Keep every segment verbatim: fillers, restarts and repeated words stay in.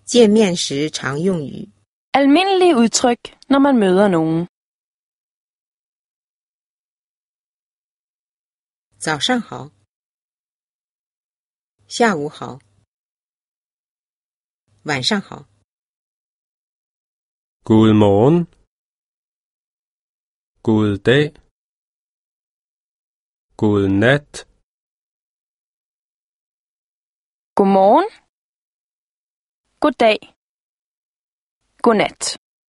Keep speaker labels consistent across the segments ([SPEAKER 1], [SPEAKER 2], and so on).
[SPEAKER 1] 见面时常用语
[SPEAKER 2] Almindelige udtryk, når man møder nogen.
[SPEAKER 1] 早上好，下午好，晚上好。
[SPEAKER 3] God morgen. God dag. God nat.
[SPEAKER 2] Godmorgen. Goddag. Godnat.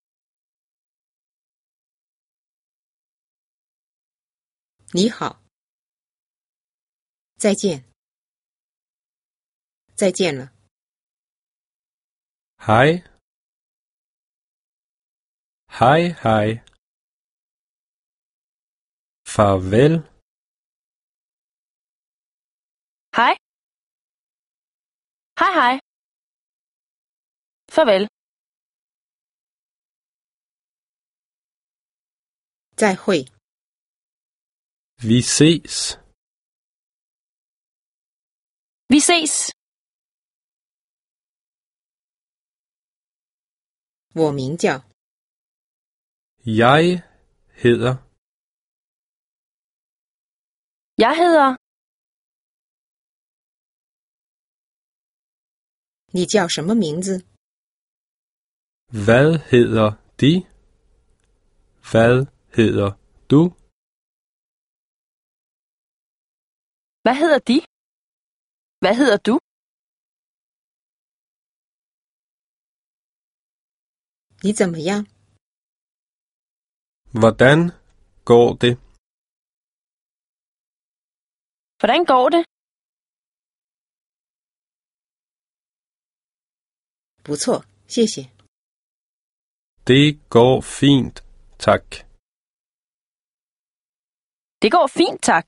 [SPEAKER 1] 你好，再见，再见了。
[SPEAKER 3] Hej. Hej, hej. Farvel.
[SPEAKER 2] Hej. Hej hej. Farvel.
[SPEAKER 1] 再会，
[SPEAKER 3] Vi ses.
[SPEAKER 2] Vi ses.
[SPEAKER 1] 我名叫
[SPEAKER 3] Jeg hedder.
[SPEAKER 2] Jeg hedder.
[SPEAKER 1] 你叫什么名字？
[SPEAKER 3] Hvad hedder de? Hvad hedder du?
[SPEAKER 2] Hvad hedder de? Hvad hedder du?
[SPEAKER 1] 你怎么样？
[SPEAKER 3] Hvordan går det?
[SPEAKER 2] Hvordan går det?
[SPEAKER 1] 不错，谢谢。
[SPEAKER 3] Det går fint, tak.
[SPEAKER 2] Det går fint, tak.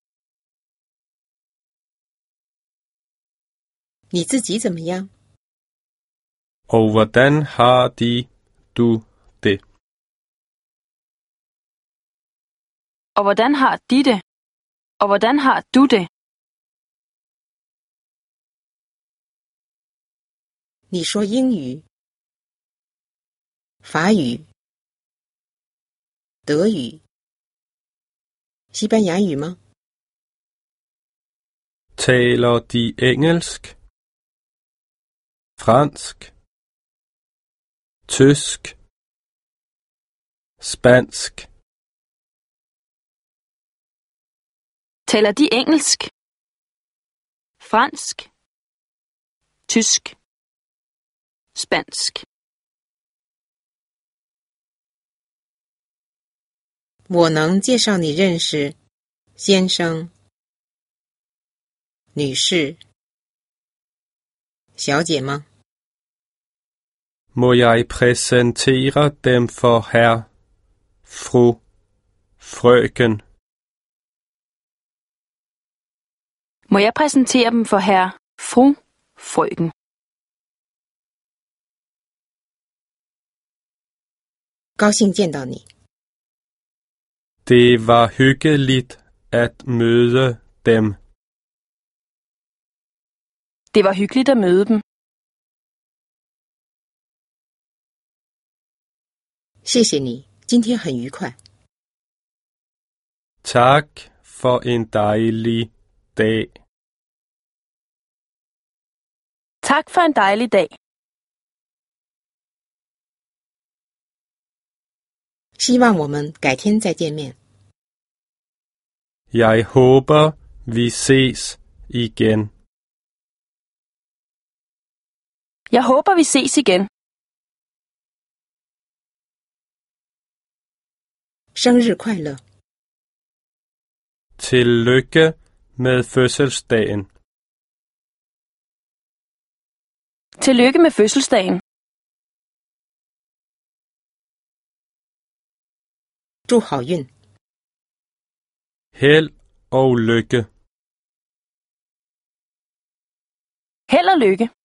[SPEAKER 1] 你自己怎么样？
[SPEAKER 3] Og hvordan har de du det?
[SPEAKER 2] Og hvordan har de det? Og hvordan har du det?
[SPEAKER 1] 你说英语、法语、德语、西班牙语吗？
[SPEAKER 3] Taler de engelsk, fransk, tysk, spansk?
[SPEAKER 2] Taler de engelsk, fransk, tysk, spansk?
[SPEAKER 1] 我能介绍你认识先生、女士、小姐吗？
[SPEAKER 3] Må jeg præsentere dem for herr, fru, frøken?
[SPEAKER 2] Må jeg præsentere dem for herre, fru, frøken?
[SPEAKER 1] 高兴见到你。
[SPEAKER 3] Det var hyggeligt at møde dem.
[SPEAKER 2] Det var hyggeligt at møde dem.
[SPEAKER 1] 谢谢你，今天很愉快。
[SPEAKER 3] Tak for en dejlig dag.
[SPEAKER 2] Tak for en dejlig dag.
[SPEAKER 1] 希望我们改天再见面。
[SPEAKER 3] Jeg håber, vi ses igen.
[SPEAKER 2] Jeg håber, vi ses igen.
[SPEAKER 1] 生日快乐！
[SPEAKER 3] Tillykke med fødselsdagen.
[SPEAKER 2] Tillykke med fødselsdagen.
[SPEAKER 1] 祝好运！
[SPEAKER 3] Held og lykke.
[SPEAKER 2] Held og lykke.